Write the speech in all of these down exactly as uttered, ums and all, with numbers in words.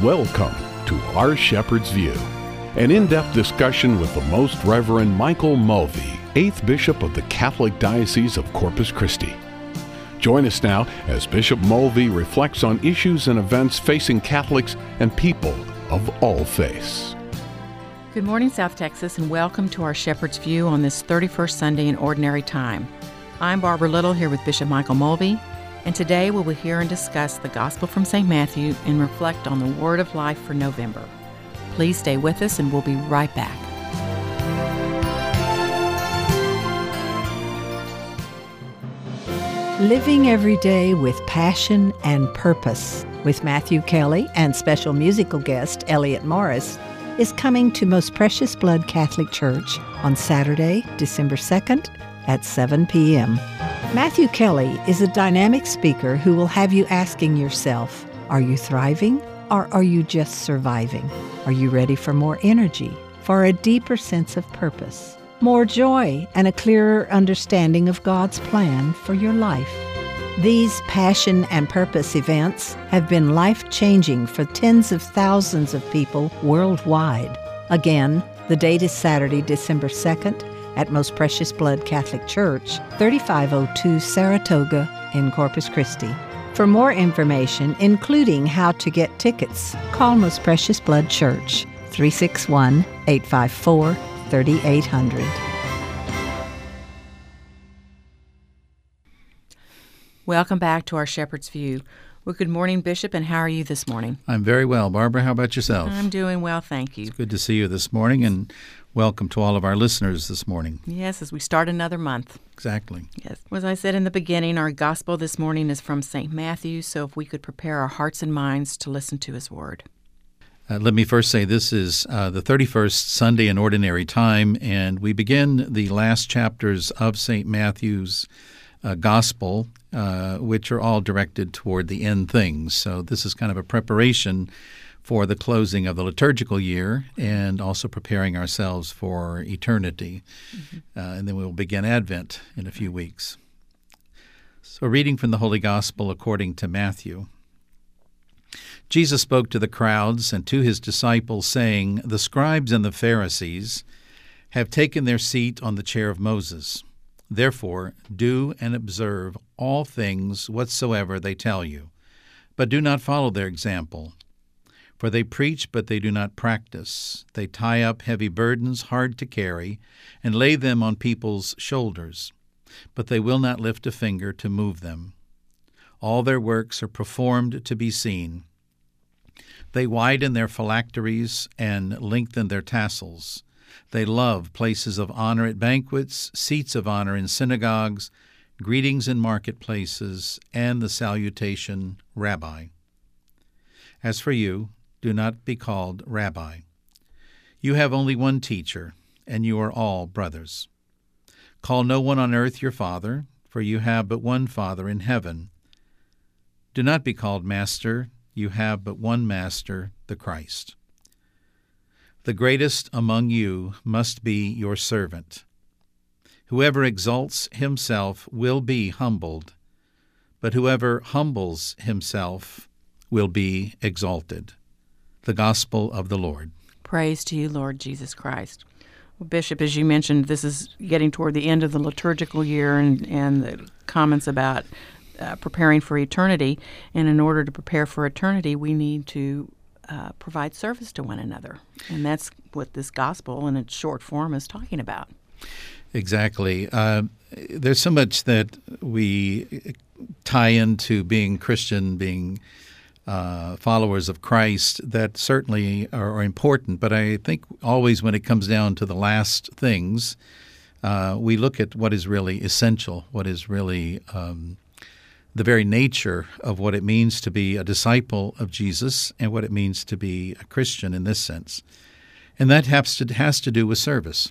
Welcome to Our Shepherd's View, an in-depth discussion with the Most Reverend Michael Mulvey, eighth Bishop of the Catholic Diocese of Corpus Christi. Join us now as Bishop Mulvey reflects on issues and events facing Catholics and people of all faiths. Good morning, South Texas, and welcome to Our Shepherd's View on this thirty-first Sunday in Ordinary Time. I'm Barbara Little here with Bishop Michael Mulvey, and today we will hear and discuss the Gospel from Saint Matthew and reflect on the Word of Life for November. Please stay with us and we'll be right back. Living every day with passion and purpose with Matthew Kelly and special musical guest Elliot Morris is coming to Most Precious Blood Catholic Church on Saturday, December second at seven p.m. Matthew Kelly is a dynamic speaker who will have you asking yourself, are you thriving or are you just surviving? Are you ready for more energy, for a deeper sense of purpose, more joy, and a clearer understanding of God's plan for your life? These passion and purpose events have been life-changing for tens of thousands of people worldwide. Again, the date is Saturday, December second, at Most Precious Blood Catholic Church, thirty-five oh two Saratoga in Corpus Christi. For more information, including how to get tickets, call Most Precious Blood Church, three six one, eight five four, three eight zero zero. Welcome back to Our Shepherd's View. Well, good morning, Bishop, and how are you this morning? I'm very well. Barbara, how about yourself? I'm doing well, thank you. It's good to see you this morning, and welcome to all of our listeners this morning. Yes, as we start another month. Exactly. Yes. As I said in the beginning, our gospel this morning is from Saint Matthew, so if we could prepare our hearts and minds to listen to his word. Uh, let me first say this is uh, the thirty-first Sunday in Ordinary Time, and we begin the last chapters of Saint Matthew's uh, gospel, uh, which are all directed toward the end things. So this is kind of a preparation for the closing of the liturgical year and also preparing ourselves for eternity. Mm-hmm. Uh, and then we will begin Advent in a few weeks. So reading from the Holy Gospel according to Matthew. Jesus spoke to the crowds and to his disciples, saying, "The scribes and the Pharisees have taken their seat on the chair of Moses. Therefore, do and observe all things whatsoever they tell you, but do not follow their example. For they preach, but they do not practice. They tie up heavy burdens hard to carry and lay them on people's shoulders, but they will not lift a finger to move them. All their works are performed to be seen. They widen their phylacteries and lengthen their tassels. They love places of honor at banquets, seats of honor in synagogues, greetings in marketplaces, and the salutation, Rabbi. As for you, do not be called Rabbi. You have only one teacher, and you are all brothers. Call no one on earth your father, for you have but one Father in heaven. Do not be called Master, you have but one Master, the Christ. The greatest among you must be your servant. Whoever exalts himself will be humbled, but whoever humbles himself will be exalted." The Gospel of the Lord. Praise to you, Lord Jesus Christ. Well, Bishop, as you mentioned, this is getting toward the end of the liturgical year and, and the comments about uh, preparing for eternity. And in order to prepare for eternity, we need to uh, provide service to one another. And that's what this gospel in its short form is talking about. Exactly. Uh, there's so much that we tie into being Christian, being Uh, followers of Christ, that certainly are, are important. But I think always when it comes down to the last things, uh, we look at what is really essential, what is really um, the very nature of what it means to be a disciple of Jesus and what it means to be a Christian in this sense. And that has to, has to do with service.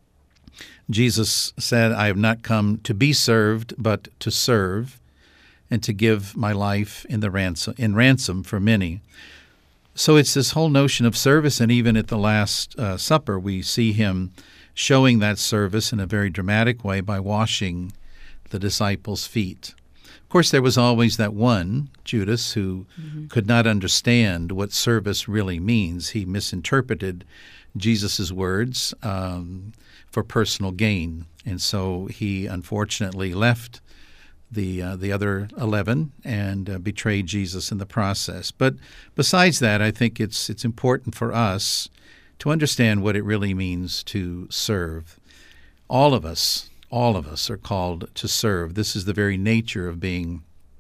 Jesus said, "I have not come to be served, but to serve, and to give my life in the ransom in ransom for many." So it's this whole notion of service, and even at the Last uh, Supper, we see him showing that service in a very dramatic way by washing the disciples' feet. Of course, there was always that one, Judas, who mm-hmm. could not understand what service really means. He misinterpreted Jesus' words um, for personal gain. And so he unfortunately left the uh, the other eleven and uh, betrayed Jesus in the process. But besides that, I think it's it's important for us to understand what it really means to serve. All of us, all of us are called to serve. This is the very nature of being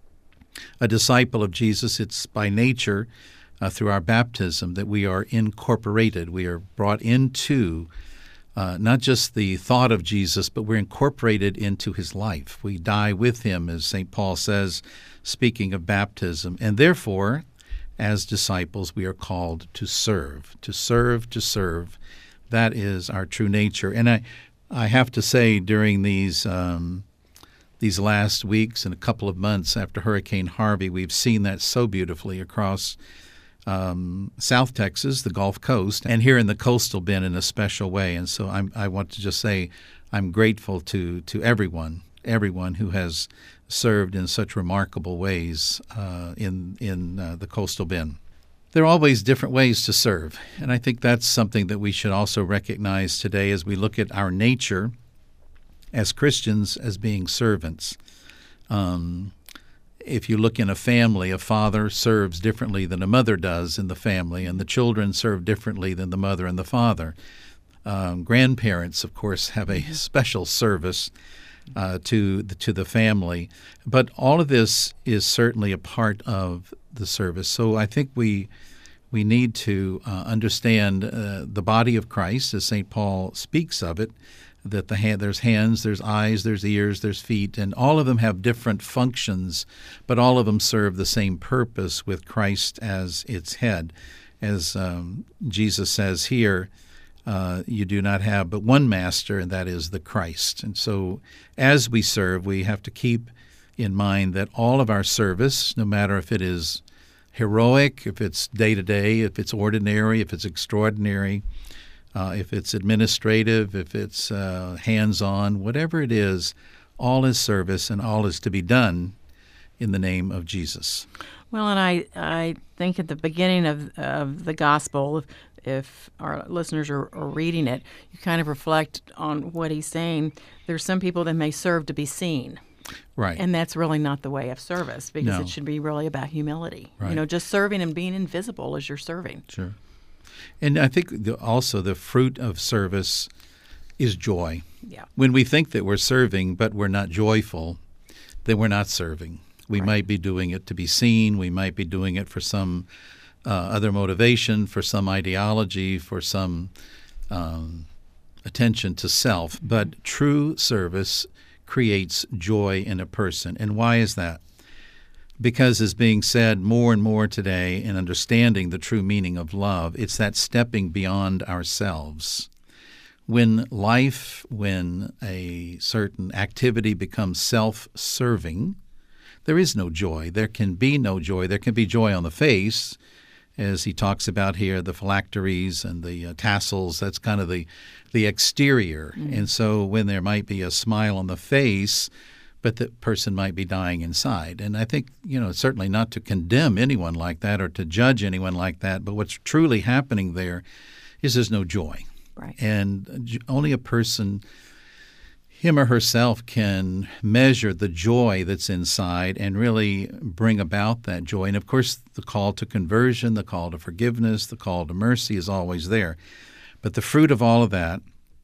a disciple of Jesus. It's by nature, uh, through our baptism, that we are incorporated. We are brought into uh, not just the thought of Jesus, but we're incorporated into his life. We die with him, as Saint Paul says, speaking of baptism. And therefore, as disciples, we are called to serve, to serve, to serve. That is our true nature. And I, I have to say, during these um, these last weeks and a couple of months after Hurricane Harvey, we've seen that so beautifully across um, South Texas, the Gulf Coast, and here in the Coastal Bend in a special way. And so I'm, I want to just say I'm grateful to to everyone, everyone who has served in such remarkable ways uh, in in uh, the Coastal Bend. There are always different ways to serve, and I think that's something that we should also recognize today as we look at our nature as Christians as being servants. Um, if you look in a family, a father serves differently than a mother does in the family, and the children serve differently than the mother and the father. Um, grandparents, of course, have a special service uh, to the, to the family, but all of this is certainly a part of the service. So I think we we need to uh, understand uh, the body of Christ, as Saint Paul speaks of it, that the hand, there's hands, there's eyes, there's ears, there's feet, and all of them have different functions, but all of them serve the same purpose with Christ as its head. As um, Jesus says here, uh, you do not have but one master, and that is the Christ. And so as we serve, we have to keep in mind that all of our service, no matter if it is heroic, if it's day-to-day, if it's ordinary, if it's extraordinary, uh, if it's administrative, if it's uh, hands-on, whatever it is, all is service and all is to be done in the name of Jesus. Well, and I, I think at the beginning of, of the gospel, if, if our listeners are, are reading it, you kind of reflect on what he's saying. There's some people that may serve to be seen. Right. And that's really not the way of service, because No. it should be really about humility. Right. You know, just serving and being invisible as you're serving. Sure. And I think the, also the fruit of service is joy. Yeah. When we think that we're serving but we're not joyful, then we're not serving. We Right. might be doing it to be seen. We might be doing it for some uh, other motivation, for some ideology, for some um, attention to self. But true service creates joy in a person. And why is that? Because, as being said more and more today in understanding the true meaning of love, it's that stepping beyond ourselves. When life, when a certain activity becomes self-serving, there is no joy. There can be no joy. There can be joy on the face, as he talks about here, the phylacteries and the uh, tassels. That's kind of the the exterior. Mm-hmm. And so when there might be a smile on the face, but the person might be dying inside. And I think, you know, certainly not to condemn anyone like that or to judge anyone like that, but what's truly happening there is there's no joy. Right. And only a person, him or herself, can measure the joy that's inside and really bring about that joy. And, of course, the call to conversion, the call to forgiveness, the call to mercy is always there. But the fruit of all of that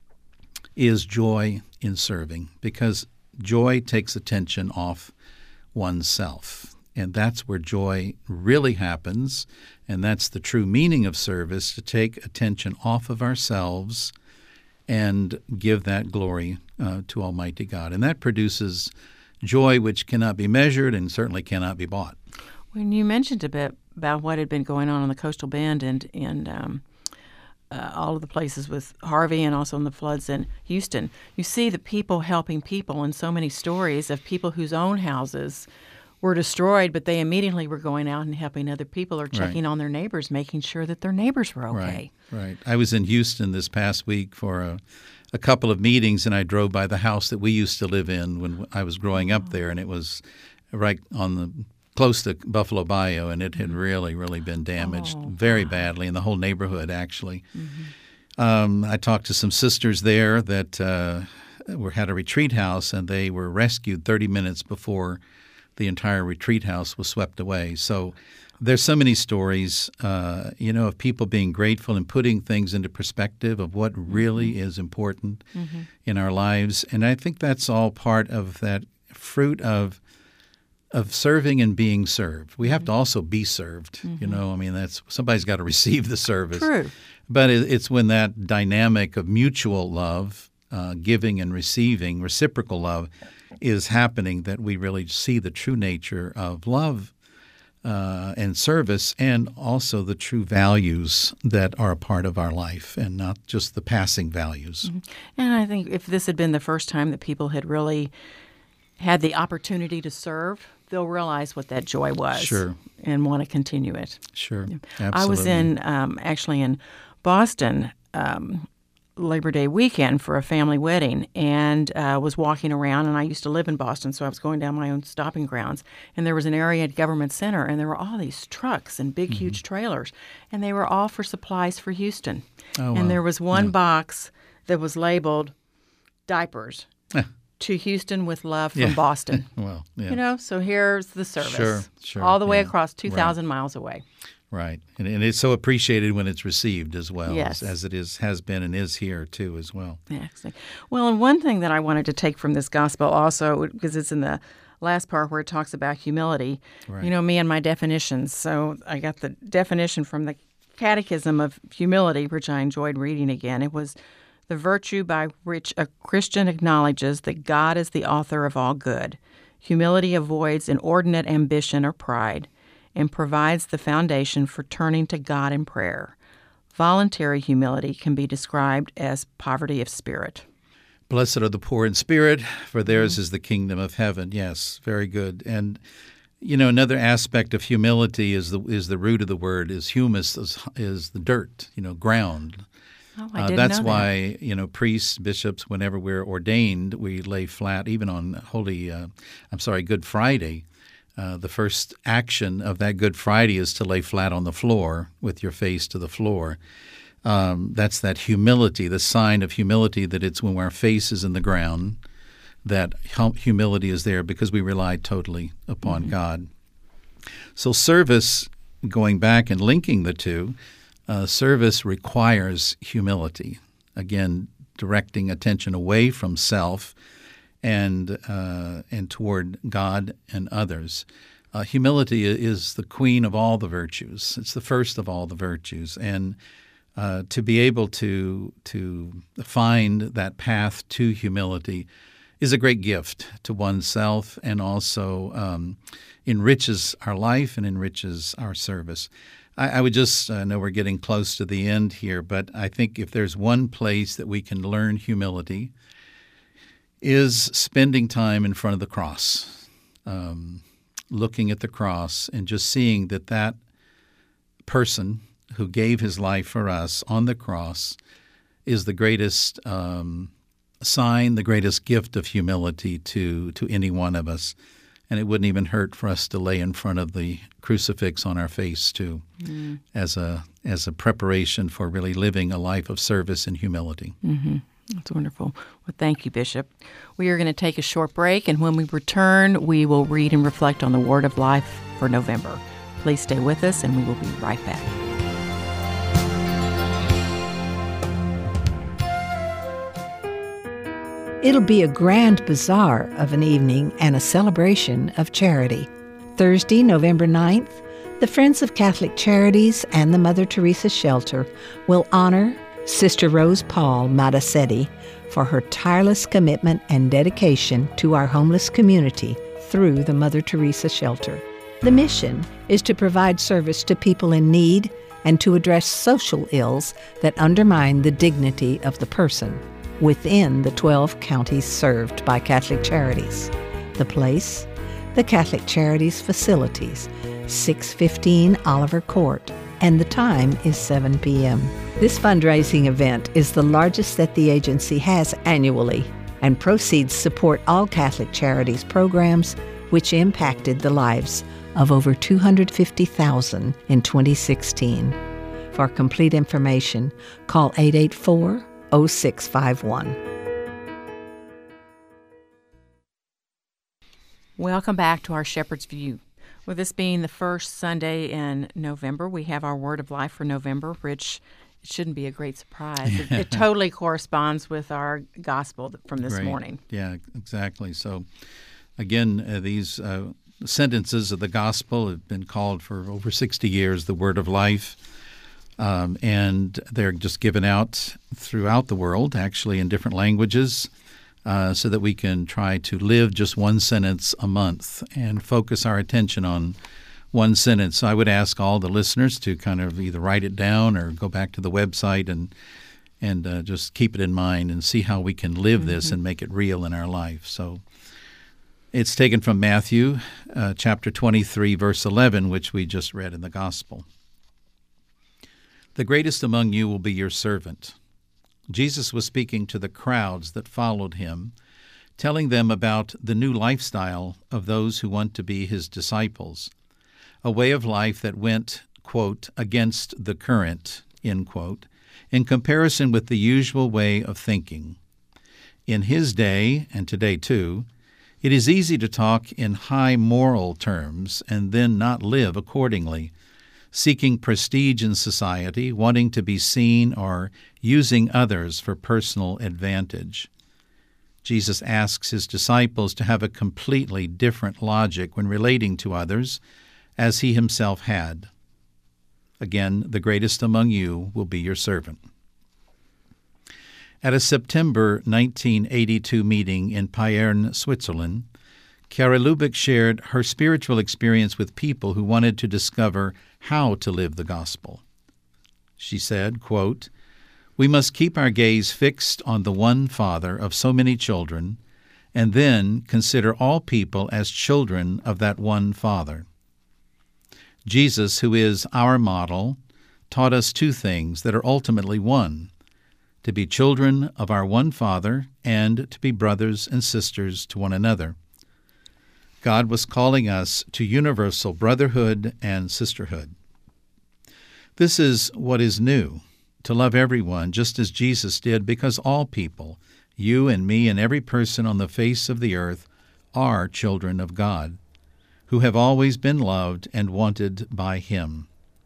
is joy in serving, because joy takes attention off oneself. And that's where joy really happens, and that's the true meaning of service, to take attention off of ourselves and give that glory uh, to Almighty God. And that produces joy which cannot be measured and certainly cannot be bought. When you mentioned a bit about what had been going on on the Coastal Bend and, and um, uh, all of the places with Harvey and also in the floods in Houston, you see the people helping people, and so many stories of people whose own houses were destroyed, but they immediately were going out and helping other people or checking Right. on their neighbors, making sure that their neighbors were okay. Right, right. I was in Houston this past week for a, a couple of meetings, and I drove by the house that we used to live in when I was growing up there, and it was right on the close to Buffalo Bayou, and it had really, really been damaged oh, very wow. badly, and the whole neighborhood actually. Mm-hmm. Um, I talked to some sisters there that uh, were had a retreat house, and they were rescued thirty minutes before the entire retreat house was swept away. So there's so many stories, uh, you know, of people being grateful and putting things into perspective of what really is important mm-hmm. in our lives. And I think that's all part of that fruit of of serving and being served. We have mm-hmm. to also be served. Mm-hmm. You know, I mean, that's somebody's got to receive the service. True. But it, it's when that dynamic of mutual love, uh, giving and receiving, reciprocal love, is happening that we really see the true nature of love uh, and service, and also the true values that are a part of our life, and not just the passing values. Mm-hmm. And I think if this had been the first time that people had really had the opportunity to serve, they'll realize what that joy was sure. and want to continue it. Sure, yeah. Absolutely. I was in um, actually in Boston um, Labor Day weekend for a family wedding, and uh, was walking around, and I used to live in Boston, so I was going down my own stopping grounds, and there was an area at Government Center, and there were all these trucks and big, mm-hmm. huge trailers, and they were all for supplies for Houston. Oh, and wow. there was one yeah. box that was labeled diapers. To Houston with love from yeah. Boston. well, yeah. You know, so here's the service. Sure, sure. All the way yeah. across two thousand right. miles away. Right. And, and it's so appreciated when it's received as well, yes. as, as it is has been and is here too as well. Excellent. Well, and one thing that I wanted to take from this gospel also, because it's in the last part where it talks about humility, right. you know, me and my definitions. So I got the definition from the Catechism of Humility, which I enjoyed reading again. It was the virtue by which a Christian acknowledges that God is the author of all good. Humility avoids inordinate ambition or pride and provides the foundation for turning to God in prayer. Voluntary humility can be described as poverty of spirit. Blessed are the poor in spirit, for theirs mm-hmm. is the kingdom of heaven. Yes, very good. And you know, another aspect of humility is the is the root of the word is humus, is, is the dirt, you know, ground. Oh, I uh, didn't that's know why, that. you know, priests, bishops, whenever we're ordained, we lay flat, even on Holy, uh, I'm sorry, Good Friday. Uh, the first action of that Good Friday is to lay flat on the floor with your face to the floor. Um, that's that humility, the sign of humility, that it's when our face is in the ground, that hum- humility is there because we rely totally upon mm-hmm. God. So service, going back and linking the two, Uh, service requires humility. Again, directing attention away from self and uh, and toward God and others. Uh, humility is the queen of all the virtues. It's the first of all the virtues, and uh, to be able to to find that path to humility is a great gift to oneself, and also um, enriches our life and enriches our service. I, I would just I uh, know we're getting close to the end here, but I think if there's one place that we can learn humility is spending time in front of the cross, um, looking at the cross and just seeing that that person who gave his life for us on the cross is the greatest um, sign, the greatest gift of humility to to any one of us. And it wouldn't even hurt for us to lay in front of the crucifix on our face too, mm. as a as a preparation for really living a life of service and humility. Mm-hmm. That's wonderful. Well, thank you, Bishop. We are going to take a short break, and when we return, we will read and reflect on the Word of Life for November. Please stay with us, and we will be right back. It'll be a grand bazaar of an evening and a celebration of charity. Thursday, November ninth, the Friends of Catholic Charities and the Mother Teresa Shelter will honor Sister Rose Paul Madasetti for her tireless commitment and dedication to our homeless community through the Mother Teresa Shelter. The mission is to provide service to people in need and to address social ills that undermine the dignity of the person within the twelve counties served by Catholic Charities. The place? The Catholic Charities Facilities, six fifteen Oliver Court, and the time is seven p.m. This fundraising event is the largest that the agency has annually, and proceeds support all Catholic Charities programs, which impacted the lives of over two hundred fifty thousand in twenty sixteen. For complete information, call eight eight four, oh six five one. Welcome back to our Shepherd's View. With this being the first Sunday in November, we have our Word of Life for November, which it shouldn't be a great surprise. It, it totally corresponds with our gospel from this Great. morning. Yeah, exactly. So, again, uh, these uh, sentences of the gospel have been called for over sixty years the Word of Life, um, and they're just given out throughout the world, actually in different languages, uh, so that we can try to live just one sentence a month and focus our attention on one sentence. So I would ask all the listeners to kind of either write it down or go back to the website and and uh, just keep it in mind and see how we can live this mm-hmm. and make it real in our life. So it's taken from Matthew uh, chapter twenty-three, verse eleven, which we just read in the Gospel. The greatest among you will be your servant. Jesus was speaking to the crowds that followed him, telling them about the new lifestyle of those who want to be his disciples, a way of life that went, quote, against the current, end quote, in comparison with the usual way of thinking. In his day, and today too, it is easy to talk in high moral terms and then not live accordingly, seeking prestige in society, wanting to be seen, or using others for personal advantage. Jesus asks his disciples to have a completely different logic when relating to others, as he himself had. Again, the greatest among you will be your servant. At a September nineteen eighty-two meeting in Payerne, Switzerland, Chiara Lubbock shared her spiritual experience with people who wanted to discover how to live the gospel. She said, quote, "We must keep our gaze fixed on the one Father of so many children, and then consider all people as children of that one Father. Jesus, who is our model, taught us two things that are ultimately one: to be children of our one Father and to be brothers and sisters to one another. God was calling us to universal brotherhood and sisterhood. This is what is new, to love everyone just as Jesus did, because all people, you and me and every person on the face of the earth, are children of God, who have always been loved and wanted by him.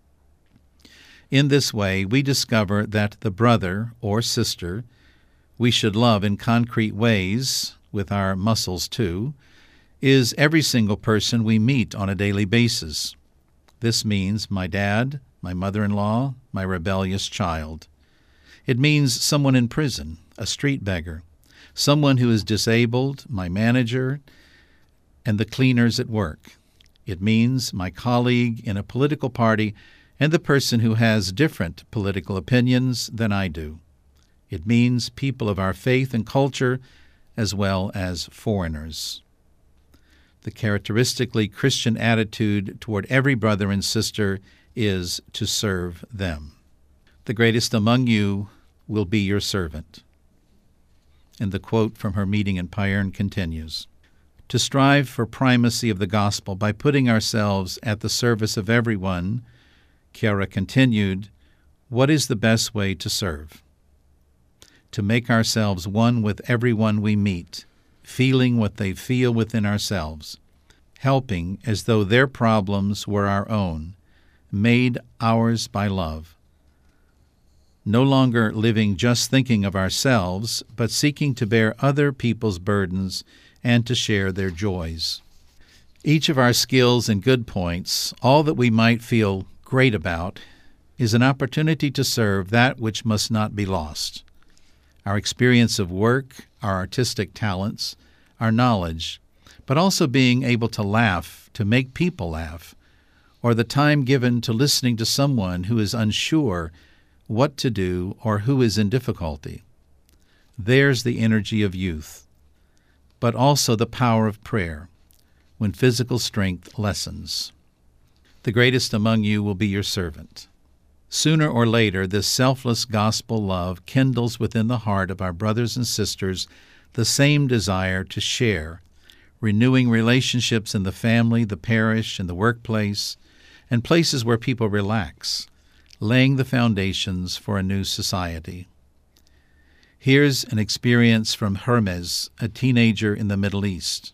In this way, we discover that the brother or sister we should love in concrete ways, with our muscles too, is every single person we meet on a daily basis. This means my dad, my mother-in-law, my rebellious child. It means someone in prison, a street beggar, someone who is disabled, my manager, and the cleaners at work. It means my colleague in a political party and the person who has different political opinions than I do. It means people of our faith and culture as well as foreigners. The characteristically Christian attitude toward every brother and sister is to serve them. The greatest among you will be your servant." And the quote from her meeting in Payerne continues, "To strive for primacy of the gospel by putting ourselves at the service of everyone," Chiara continued, "what is the best way to serve? To make ourselves one with everyone we meet, feeling what they feel within ourselves, helping as though their problems were our own, made ours by love. No longer living just thinking of ourselves, but seeking to bear other people's burdens and to share their joys. Each of our skills and good points, all that we might feel great about, is an opportunity to serve that which must not be lost. Our experience of work, our artistic talents, our knowledge, but also being able to laugh, to make people laugh, or the time given to listening to someone who is unsure what to do or who is in difficulty. There's the energy of youth, but also the power of prayer, when physical strength lessens. The greatest among you will be your servant. Sooner or later, this selfless gospel love kindles within the heart of our brothers and sisters the same desire to share, renewing relationships in the family, the parish, and the workplace, and places where people relax, laying the foundations for a new society. Here's an experience from Hermes, a teenager in the Middle East.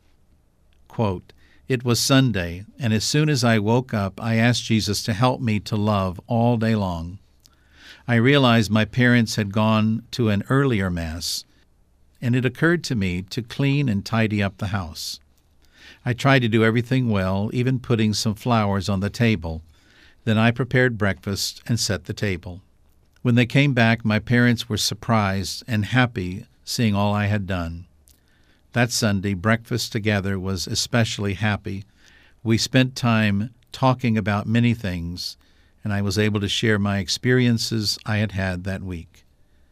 Quote, "It was Sunday, and as soon as I woke up, I asked Jesus to help me to love all day long. I realized my parents had gone to an earlier Mass, and it occurred to me to clean and tidy up the house. I tried to do everything well, even putting some flowers on the table. Then I prepared breakfast and set the table. When they came back, my parents were surprised and happy seeing all I had done. That Sunday, breakfast together was especially happy. We spent time talking about many things, and I was able to share my experiences I had had that week.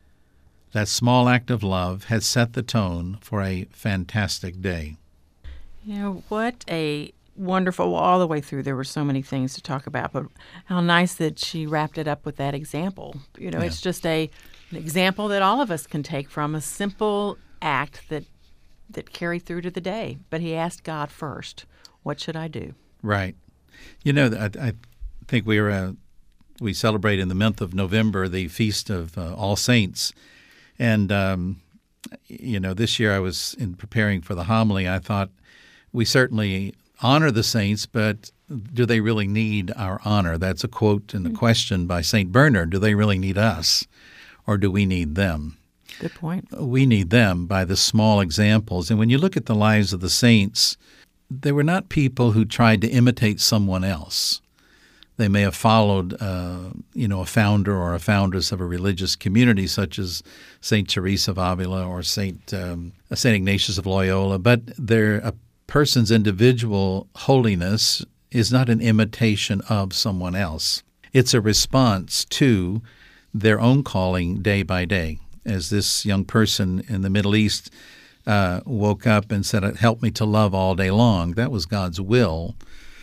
That small act of love had set the tone for a fantastic day." You know, what a wonderful, well, all the way through there were so many things to talk about, but how nice that she wrapped it up with that example. You know, Yeah. it's just a an example that all of us can take from, a simple act that that carried through to the day. But he asked God first, what should I do? Right. You know, I, I think we were uh, we celebrate in the month of November the Feast of uh, All Saints. And, um, you know, this year I was in preparing for the homily, I thought we certainly honor the saints, but do they really need our honor? That's a quote and a question by Saint Bernard. Do they really need us, or do we need them? Good point. We need them by the small examples. And when you look at the lives of the saints, they were not people who tried to imitate someone else. They may have followed, uh, you know, a founder or a foundress of a religious community, such as Saint Teresa of Avila or Saint um, Saint Ignatius of Loyola, but they're a person's individual holiness is not an imitation of someone else. It's a response to their own calling day by day. As this young person in the Middle East uh, woke up and said, "Help me to love all day long," that was God's will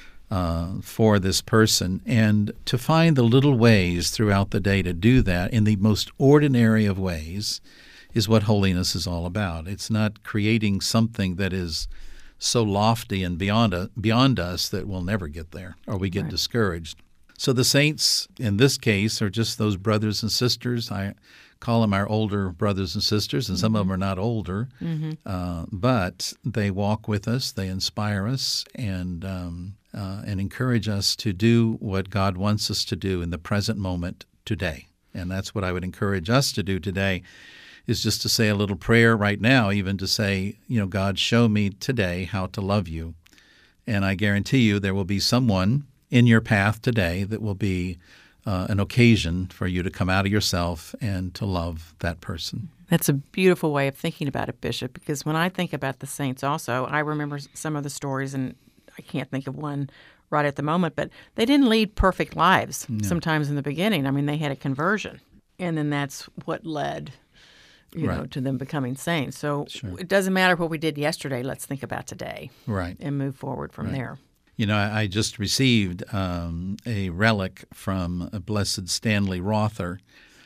uh, for this person. And to find the little ways throughout the day to do that in the most ordinary of ways is what holiness is all about. It's not creating something that is so lofty and beyond uh, beyond us that we'll never get there, or we get Right. discouraged. So the saints, in this case, are just those brothers and sisters. I call them our older brothers and sisters, and some of them are not older, Mm-hmm. uh, but they walk with us, they inspire us, and um, uh, and encourage us to do what God wants us to do in the present moment today. And that's what I would encourage us to do today, is just to say a little prayer right now, even to say, you know, God, show me today how to love you. And I guarantee you there will be someone in your path today that will be uh, an occasion for you to come out of yourself and to love that person. That's a beautiful way of thinking about it, Bishop, because when I think about the saints also, I remember some of the stories, and I can't think of one right at the moment, but they didn't lead perfect lives sometimes in the beginning. I mean, they had a conversion, and then that's what led you Right. know, to them becoming saints. So Sure. it doesn't matter what we did yesterday. Let's think about today Right. and move forward from Right. there. You know, I, I just received um, a relic from a Blessed Stanley Rother,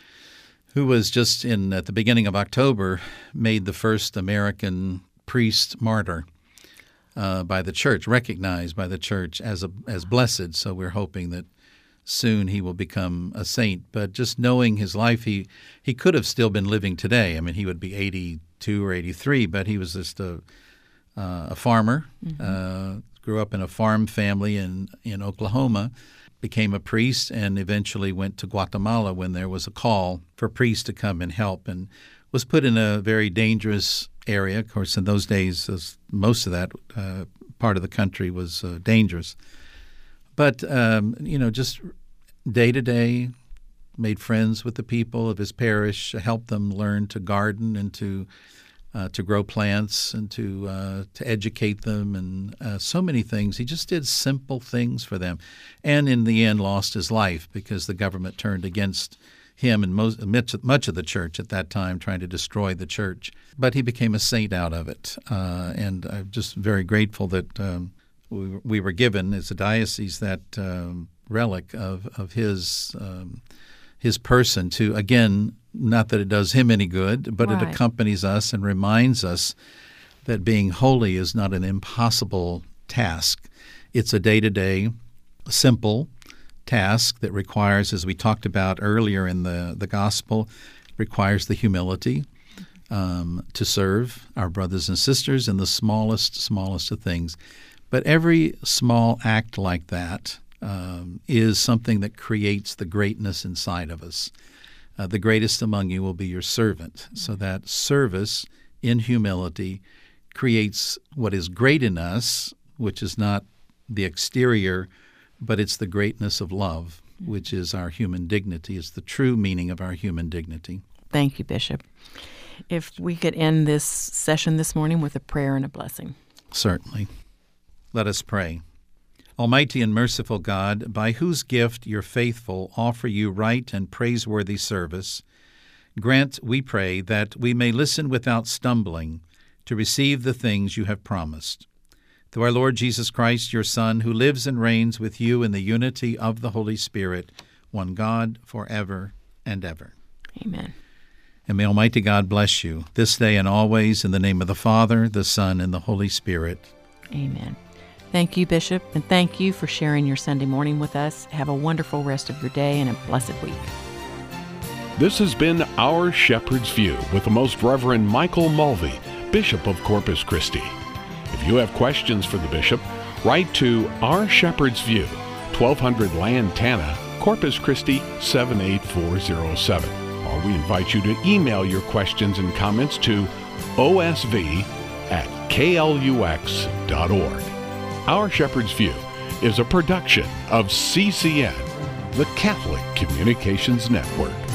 who was just in at the beginning of October made the first American priest martyr uh, by the church, recognized by the church as a as blessed. So we're hoping that soon he will become a saint. But just knowing his life, he he could have still been living today. I mean, he would be eighty-two or eighty-three, but he was just a uh, a farmer. Mm-hmm. Uh, grew up in a farm family in in Oklahoma. Became a priest, and eventually went to Guatemala when there was a call for priests to come and help, and was put in a very dangerous area. Of course, in those days, most of that uh, part of the country was uh, dangerous. But, um, you know, just day to day, made friends with the people of his parish, helped them learn to garden and to Uh, to grow plants and to uh, to educate them, and uh, so many things. He just did simple things for them, and in the end lost his life because the government turned against him and most, much of the church at that time, trying to destroy the church. But he became a saint out of it, uh, and I'm just very grateful that um, we, we were given as a diocese that um, relic of of his um, his person to, again, not that it does him any good, but Right. it accompanies us and reminds us that being holy is not an impossible task. It's a day-to-day, simple task that requires, as we talked about earlier in the, the gospel, requires the humility um, to serve our brothers and sisters in the smallest, smallest of things. But every small act like that um, is something that creates the greatness inside of us. Uh, the greatest among you will be your servant. So that service in humility creates what is great in us, which is not the exterior, but it's the greatness of love, which is our human dignity. It's the true meaning of our human dignity. Thank you, Bishop. If we could end this session this morning with a prayer and a blessing. Certainly. Let us pray. Almighty and merciful God, by whose gift your faithful offer you right and praiseworthy service, grant, we pray, that we may listen without stumbling to receive the things you have promised. Through our Lord Jesus Christ, your Son, who lives and reigns with you in the unity of the Holy Spirit, one God, forever and ever. Amen. And may Almighty God bless you this day and always, in the name of the Father, the Son, and the Holy Spirit. Amen. Thank you, Bishop, and thank you for sharing your Sunday morning with us. Have a wonderful rest of your day and a blessed week. This has been Our Shepherd's View with the Most Reverend Michael Mulvey, Bishop of Corpus Christi. If you have questions for the Bishop, write to Our Shepherd's View, twelve hundred Lantana, Corpus Christi seven eight four zero seven. Or we invite you to email your questions and comments to O S V at K L U X dot org. Our Shepherd's View is a production of C C N, the Catholic Communications Network.